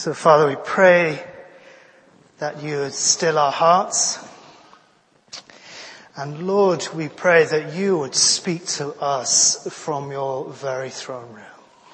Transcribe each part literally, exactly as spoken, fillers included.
So, Father, we pray that you would still our hearts. And Lord, we pray that you would speak to us from your very throne room.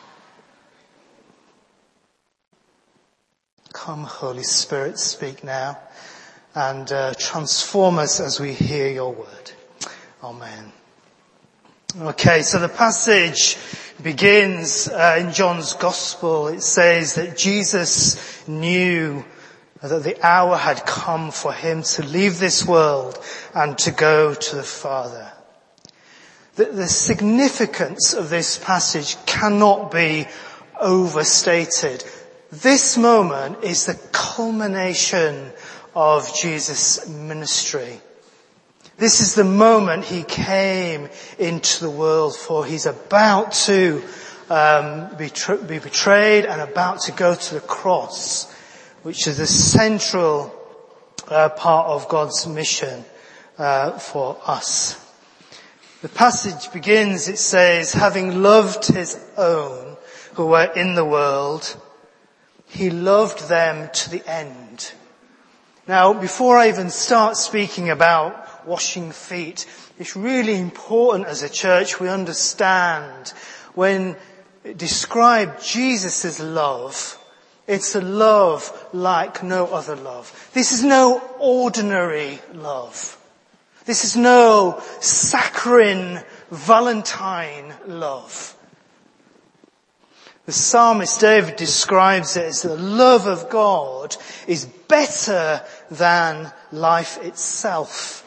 Come, Holy Spirit, speak now and uh, transform us as we hear your word. Amen. Okay, so the passage begins uh, in John's Gospel. It says that Jesus knew that the hour had come for him to leave this world and to go to the Father. The, the significance of this passage cannot be overstated. This moment is the culmination of Jesus' ministry. This is the moment he came into the world for. He's about to um, be, tr- be betrayed and about to go to the cross, which is the central uh, part of God's mission uh, for us. The passage begins, it says, having loved his own who were in the world, he loved them to the end. Now, before I even start speaking about washing feet, it's really important as a church we understand when it describes Jesus' love, it's a love like no other love. This is no ordinary love. This is no saccharine Valentine love. The psalmist David describes it as the love of God is better than life itself.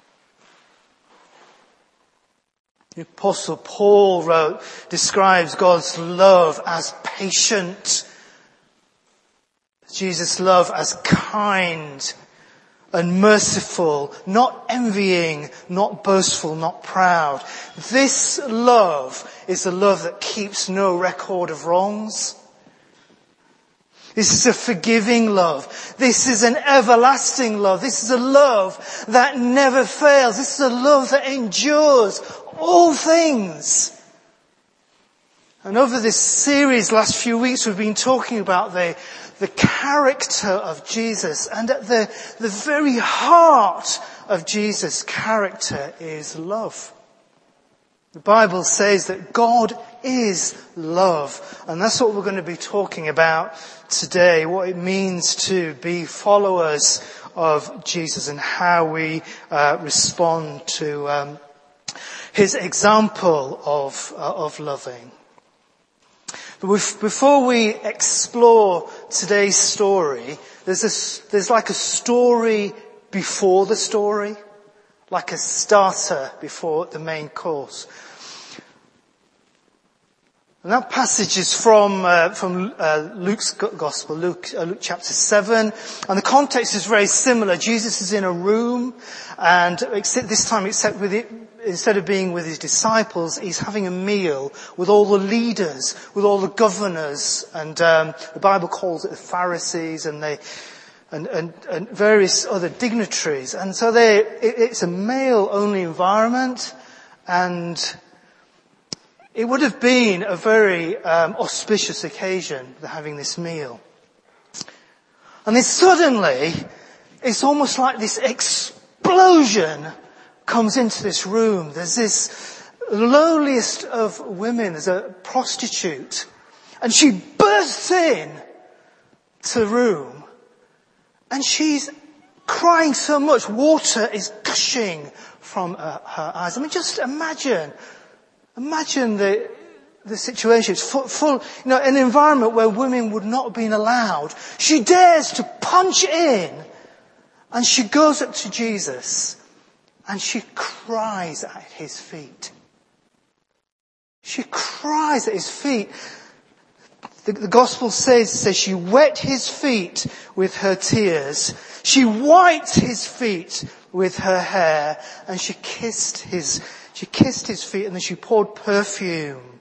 The Apostle Paul wrote, describes God's love as patient, Jesus' love as kind and merciful, not envying, not boastful, not proud. This love is a love that keeps no record of wrongs. This is a forgiving love. This is an everlasting love. This is a love that never fails. This is a love that endures all things. And over this series, last few weeks, we've been talking about the, the character of Jesus. And at the, the very heart of Jesus' character is love. The Bible says that God is love. And that's what we're going to be talking about today, what it means to be followers of Jesus and how we uh, respond to um, his example of uh, of loving. But before we explore today's story, there's a, there's like a story before the story, like a starter before the main course. And that passage is from uh, from uh, Luke's Gospel, Luke, uh, Luke chapter seven, and the context is very similar. Jesus is in a room, and except this time, except with it, instead of being with his disciples, he's having a meal with all the leaders, with all the governors, and um, the Bible calls it the Pharisees, and they and, and, and various other dignitaries. And so they, it, it's a male-only environment, and it would have been a very um, auspicious occasion for having this meal. And then suddenly, it's almost like this explosion comes into this room. There's this lowliest of women, there's a prostitute, and she bursts in to the room, and she's crying so much, water is gushing from uh, her eyes. I mean, just imagine, imagine the the situation. It's full, full, you know, an environment where women would not have been allowed. She dares to punch in, and she goes up to Jesus. And she cries at his feet. She cries at his feet. The, the gospel says, says she wet his feet with her tears. She wiped his feet with her hair. And she kissed his, she kissed his feet, and then she poured perfume.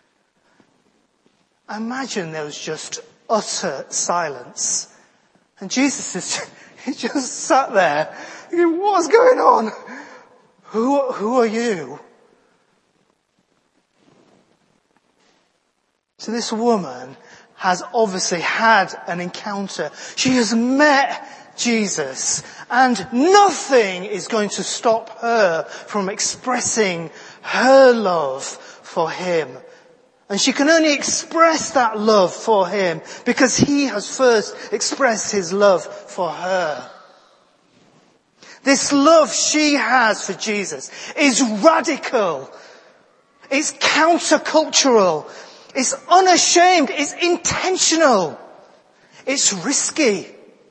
Imagine there was just utter silence. And Jesus is, he just sat there. Thinking, what's going on? Who, who are you? So this woman has obviously had an encounter. She has met Jesus, and nothing is going to stop her from expressing her love for him. And she can only express that love for him because he has first expressed his love for her. This love she has for Jesus is radical. It's countercultural. It's unashamed. It's intentional. It's risky.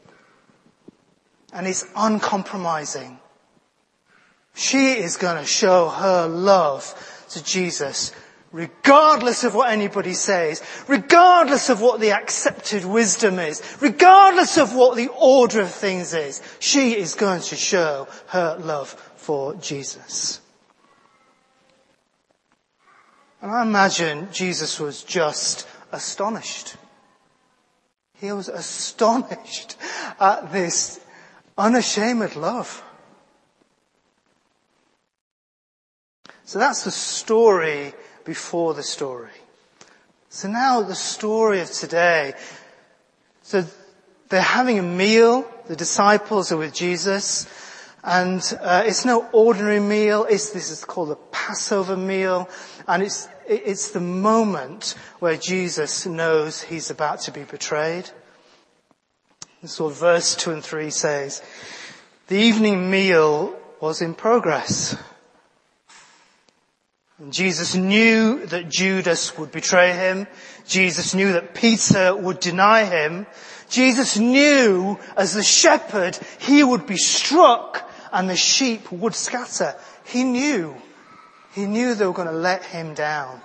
And it's uncompromising. She is going to show her love to Jesus regardless of what anybody says, regardless of what the accepted wisdom is, regardless of what the order of things is. She is going to show her love for Jesus. And I imagine Jesus was just astonished. He was astonished at this unashamed love. So that's the story before the story. So now the story of today. So they're having a meal. The disciples are with Jesus. And uh, it's no ordinary meal. It's, this is called the Passover meal. And it's, it's the moment where Jesus knows he's about to be betrayed. This is what verse two and three says. The evening meal was in progress. And Jesus knew that Judas would betray him. Jesus knew that Peter would deny him. Jesus knew as the shepherd he would be struck and the sheep would scatter. He knew. He knew they were going to let him down.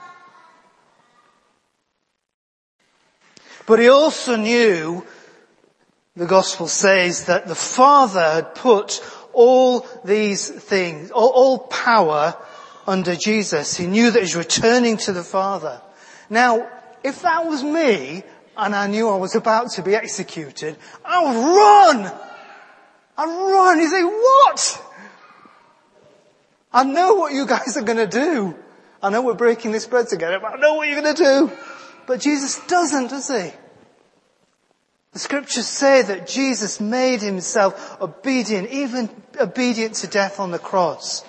But he also knew, the gospel says, that the Father had put all these things, all, all power under Jesus. He knew that he was returning to the Father. Now, if that was me, and I knew I was about to be executed, I would run! I'd run! You think, what? I know what you guys are going to do. I know we're breaking this bread together, but I know what you're going to do. But Jesus doesn't, does he? The scriptures say that Jesus made himself obedient, even obedient to death on the cross.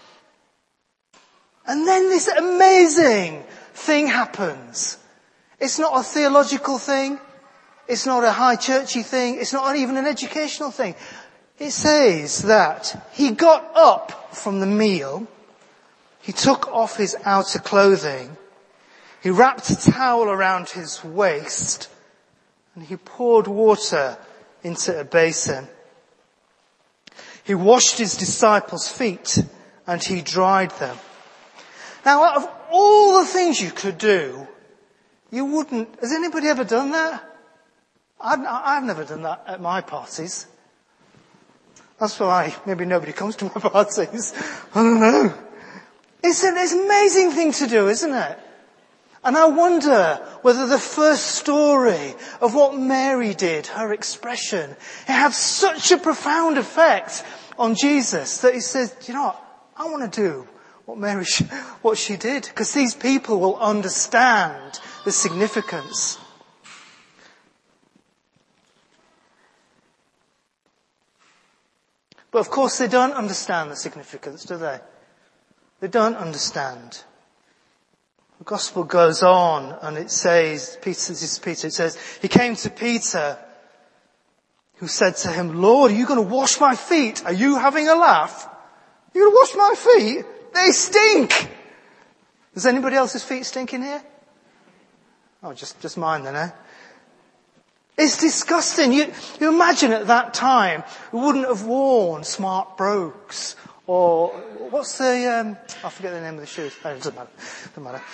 And then this amazing thing happens. It's not a theological thing. It's not a high churchy thing. It's not even an educational thing. It says that he got up from the meal. He took off his outer clothing. He wrapped a towel around his waist. And he poured water into a basin. He washed his disciples' feet and he dried them. Now, out of all the things you could do, you wouldn't... Has anybody ever done that? I've, I've never done that at my parties. That's why maybe nobody comes to my parties. I don't know. It's an, it's an amazing thing to do, isn't it? And I wonder whether the first story of what Mary did, her expression, it had such a profound effect on Jesus that he says, you know what, I want to do what Mary, what she did, because these people will understand the significance. But of course they don't understand the significance, do they? They don't understand. The gospel goes on and it says, Peter, this is Peter, it says, he came to Peter who said to him, Lord, are you going to wash my feet? Are you having a laugh? You're going to wash my feet? They stink! Does anybody else's feet stink in here? Oh, just, just mine then, eh? It's disgusting. You, you imagine at that time, we wouldn't have worn smart brogues or, what's the, um, I forget the name of the shoes. Oh, it doesn't matter. Doesn't matter.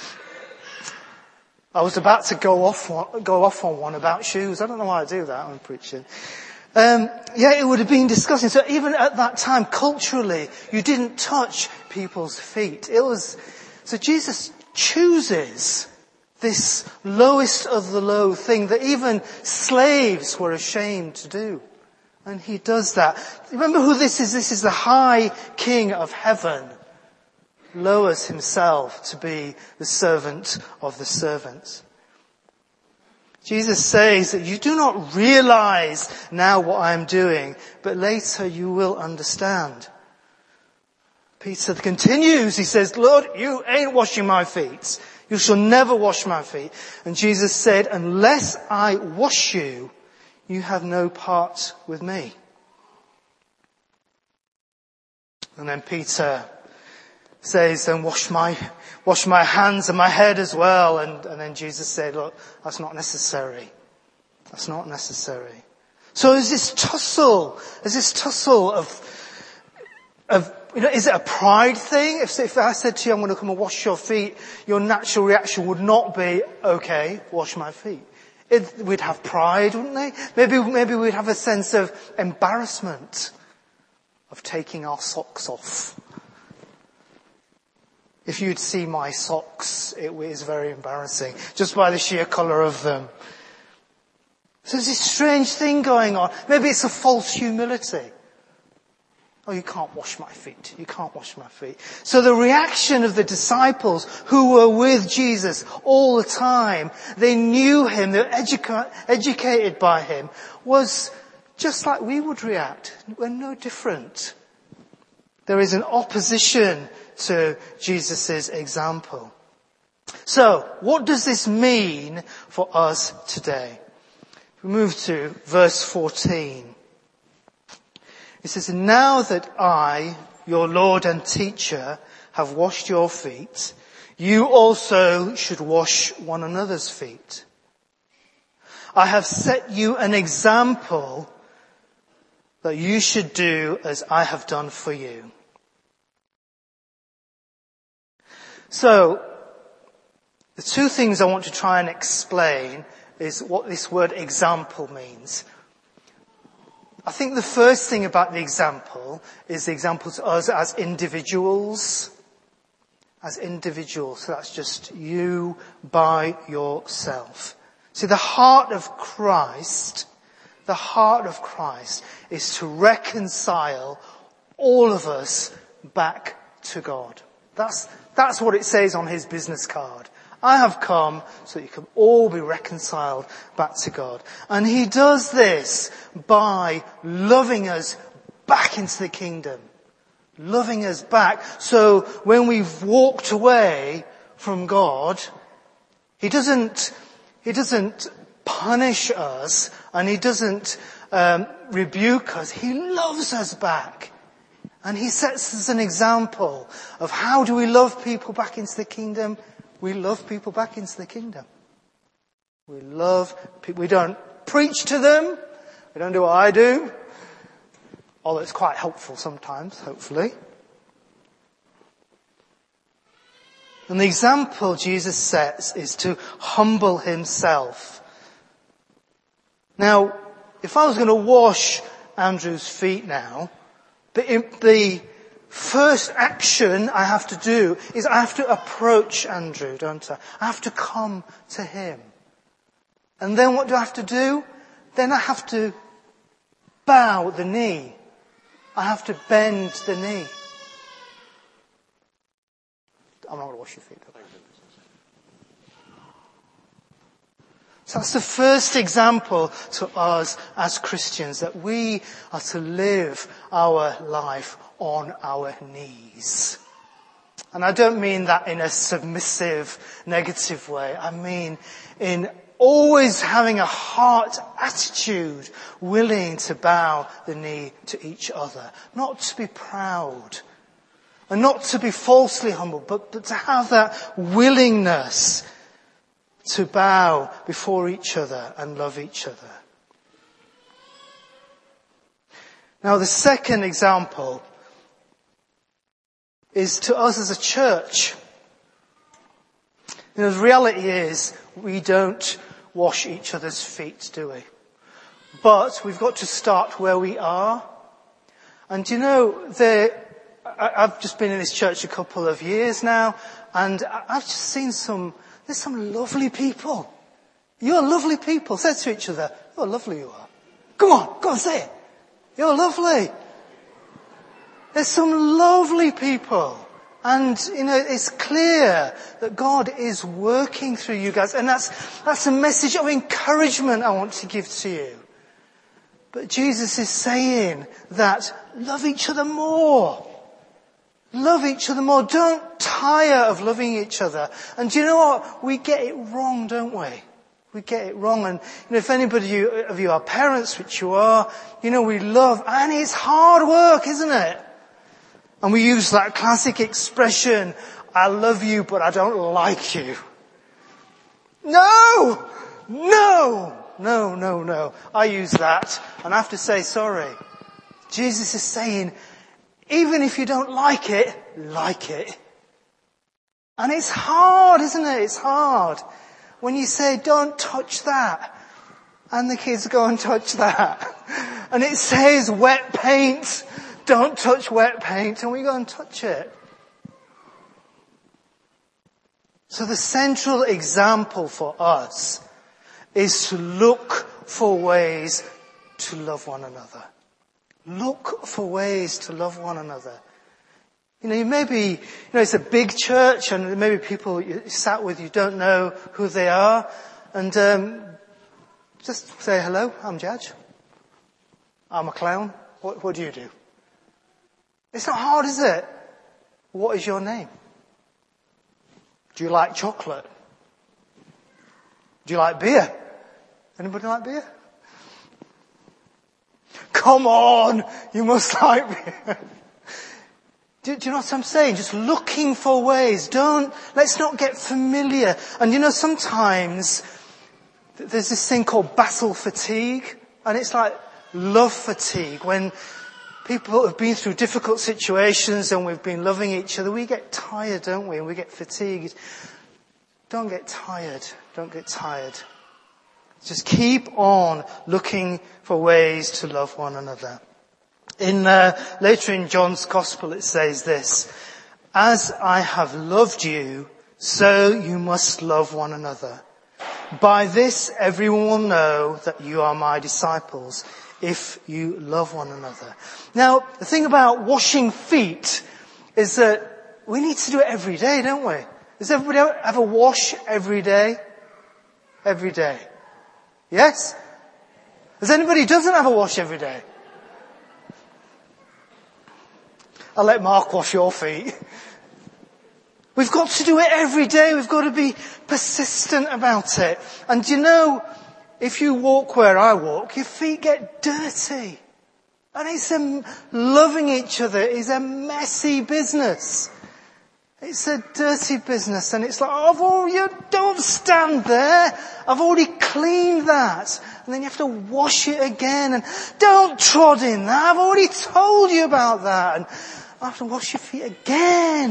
I was about to go off on, go off on one about shoes. I don't know why I do that when I'm preaching. Um, yeah, it would have been disgusting. So even at that time, culturally, you didn't touch people's feet. It was, so Jesus chooses this lowest of the low thing that even slaves were ashamed to do. And he does that. Remember who this is? This is the high King of heaven. Lowers himself to be the servant of the servants. Jesus says that you do not realize now what I am doing, but later you will understand. Peter continues, he says, Lord, you ain't washing my feet. You shall never wash my feet. And Jesus said, unless I wash you, you have no part with me. And then Peter says, then wash my, wash my hands and my head as well. And, and then Jesus said, look, that's not necessary. That's not necessary. So there's this tussle, there's this tussle of, of, you know, is it a pride thing? If, if I said to you, I'm going to come and wash your feet, your natural reaction would not be, okay, wash my feet. It, we'd have pride, wouldn't they? Maybe, maybe we'd have a sense of embarrassment of taking our socks off. If you'd see my socks, it is very embarrassing, just by the sheer colour of them. So there's this strange thing going on. Maybe it's a false humility. Oh, you can't wash my feet. You can't wash my feet. So the reaction of the disciples who were with Jesus all the time, they knew him, they were educa- educated by him, was just like we would react. We're no different. There is an opposition to Jesus' example. So, what does this mean for us today? We move to verse fourteen. It says, now that I, your Lord and teacher, have washed your feet, you also should wash one another's feet. I have set you an example that you should do as I have done for you. So, the two things I want to try and explain is what this word example means. I think the first thing about the example is the example to us as individuals. As individuals. So that's just you by yourself. See, the heart of Christ, the heart of Christ is to reconcile all of us back to God. That's, that's what it says on his business card. I have come so that you can all be reconciled back to God. And he does this by loving us back into the kingdom. Loving us back. So when we've walked away from God, he doesn't, he doesn't punish us and he doesn't um, rebuke us. He loves us back. And he sets us an example of how do we love people back into the kingdom. We love people back into the kingdom. We love people. We don't preach to them. We don't do what I do. Although it's quite helpful sometimes, hopefully. And the example Jesus sets is to humble himself. Now, if I was going to wash Andrew's feet now, the, the first action I have to do is I have to approach Andrew, don't I? I have to come to him. And then what do I have to do? Then I have to bow the knee. I have to bend the knee. I'm not going to wash your feet. So that's the first example to us as Christians, that we are to live our life on our knees. And I don't mean that in a submissive, negative way. I mean in always having a heart attitude, willing to bow the knee to each other. Not to be proud, and not to be falsely humble, but, but to have that willingness to bow before each other and love each other. Now the second example is to us as a church. You know, the reality is we don't wash each other's feet, do we? But we've got to start where we are. And you know, there, I've just been in this church a couple of years now, and I've just seen some, there's some lovely people. You're lovely people. Say to each other, you're lovely you are. Come on, go on, say it. You're lovely. There's some lovely people And, you know, it's clear that God is working through you guys. And that's, that's a message of encouragement I want to give to you. But Jesus is saying that love each other more. Love each other more. Don't tire of loving each other. And do you know what? We get it wrong, don't we? We get it wrong. And you know, if anybody of you are parents, which you are, you know, we love, and it's hard work, isn't it? And we use that classic expression, I love you, but I don't like you. No! No! No, no, no. I use that, and I have to say sorry. Jesus is saying, even if you don't like it, like it. And it's hard, isn't it? It's hard. When you say, don't touch that, and the kids go and touch that. And it says wet paint. Don't touch wet paint, and we go and touch it. So the central example for us is to look for ways to love one another. Look for ways to love one another. You know, you maybe, you know, it's a big church, and maybe people you sat with, you don't know who they are, and um, just say, hello, I'm Judge. I'm a clown. What, what do you do? It's not hard, is it? What is your name? Do you like chocolate? Do you like beer? Anybody like beer? Come on, you must like beer. Do, do you know what I'm saying? Just looking for ways. Don't, let's not get familiar. And you know, sometimes there's this thing called battle fatigue, and it's like love fatigue. When people have been through difficult situations and we've been loving each other, we get tired, don't we? And we get fatigued. Don't get tired. Don't get tired. Just keep on looking for ways to love one another. In uh, later in John's Gospel it says this, as I have loved you, so you must love one another. By this everyone will know that you are my disciples, if you love one another. Now, the thing about washing feet is that we need to do it every day, don't we? Does everybody have a wash every day? Every day. Yes? Does anybody who doesn't have a wash every day? I'll let Mark wash your feet. We've got to do it every day. We've got to be persistent about it. And you know, if you walk where I walk, your feet get dirty. And it's a, loving each other is a messy business. It's a dirty business. And it's like, oh, you don't stand there. I've already cleaned that. And then you have to wash it again. And don't trod in that. I've already told you about that. And I have to wash your feet again.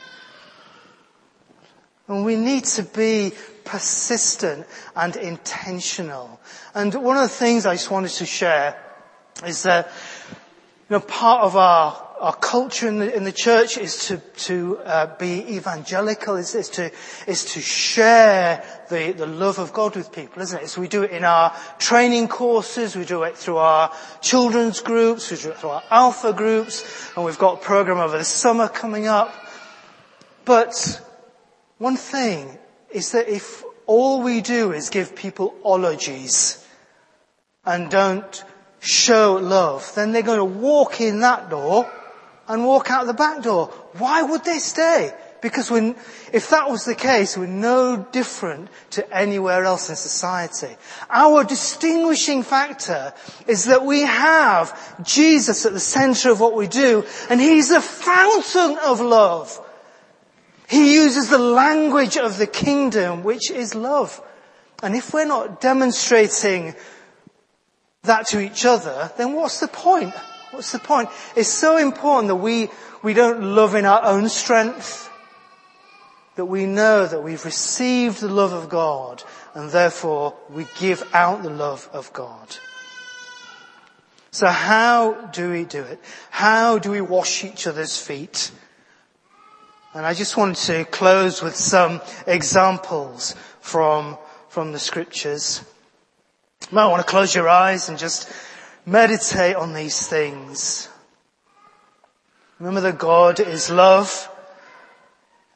And we need to be persistent and intentional. And one of the things I just wanted to share is that, you know, part of our, our culture in the, in the church is to, to, uh, be evangelical, is, is to, is to share the, the love of God with people, isn't it? So we do it in our training courses, we do it through our children's groups, we do it through our alpha groups, and we've got a program over the summer coming up. But one thing is that if all we do is give people ologies and don't show love, then they're going to walk in that door and walk out the back door. Why would they stay? Because when, if that was the case, we're no different to anywhere else in society. Our distinguishing factor is that we have Jesus at the center of what we do, and He's the fountain of love. He uses the language of the kingdom, which is love. And if we're not demonstrating that to each other, then what's the point? What's the point? It's so important that we, we don't love in our own strength, that we know that we've received the love of God, and therefore we give out the love of God. So how do we do it? How do we wash each other's feet? And I just want to close with some examples from, from the scriptures. You might want to close your eyes and just meditate on these things. Remember that God is love,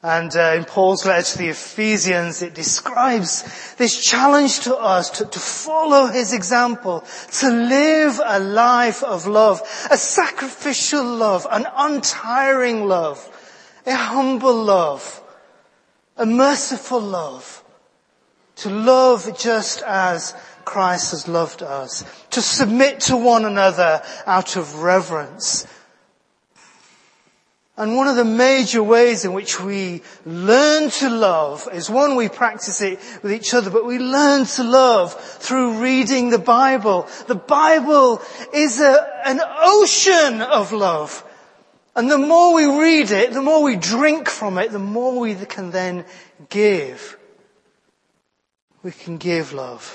And uh, in Paul's letter to the Ephesians, it describes this challenge to us to, to follow his example, to live a life of love, a sacrificial love, an untiring love, a humble love, a merciful love, to love just as Christ has loved us, to submit to one another out of reverence. And one of the major ways in which we learn to love is, one, we practice it with each other, but we learn to love through reading the Bible. The Bible is a, an ocean of love. And the more we read it, the more we drink from it, the more we can then give. We can give love.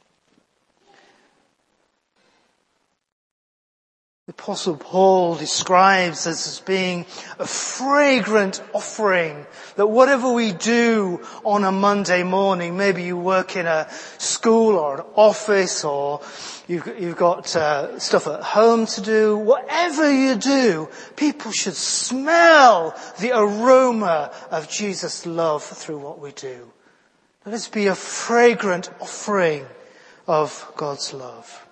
The Apostle Paul describes us as being a fragrant offering, that whatever we do on a Monday morning, maybe you work in a school or an office, or you've, you've got uh, stuff at home to do, whatever you do, people should smell the aroma of Jesus' love through what we do. Let us be a fragrant offering of God's love.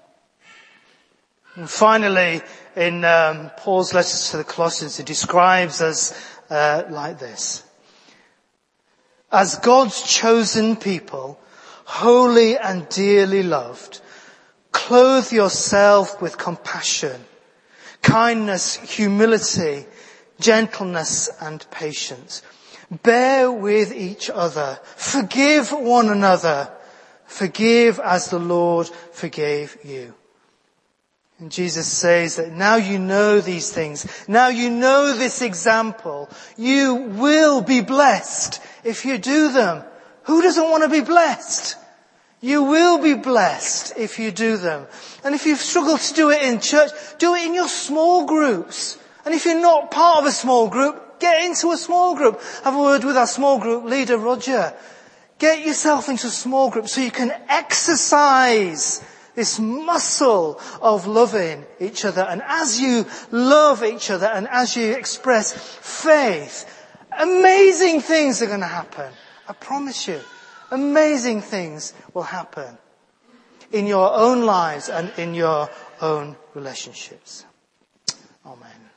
And finally, in um, Paul's letters to the Colossians, he describes us uh, like this. As God's chosen people, holy and dearly loved, clothe yourself with compassion, kindness, humility, gentleness and patience. Bear with each other. Forgive one another. Forgive as the Lord forgave you. And Jesus says that now you know these things, now you know this example, you will be blessed if you do them. Who doesn't want to be blessed? You will be blessed if you do them. And if you've struggled to do it in church, do it in your small groups. And if you're not part of a small group, get into a small group. Have a word with our small group leader, Roger. Get yourself into a small group so you can exercise this muscle of loving each other. And as you love each other and as you express faith, amazing things are going to happen. I promise you, amazing things will happen in your own lives and in your own relationships. Amen.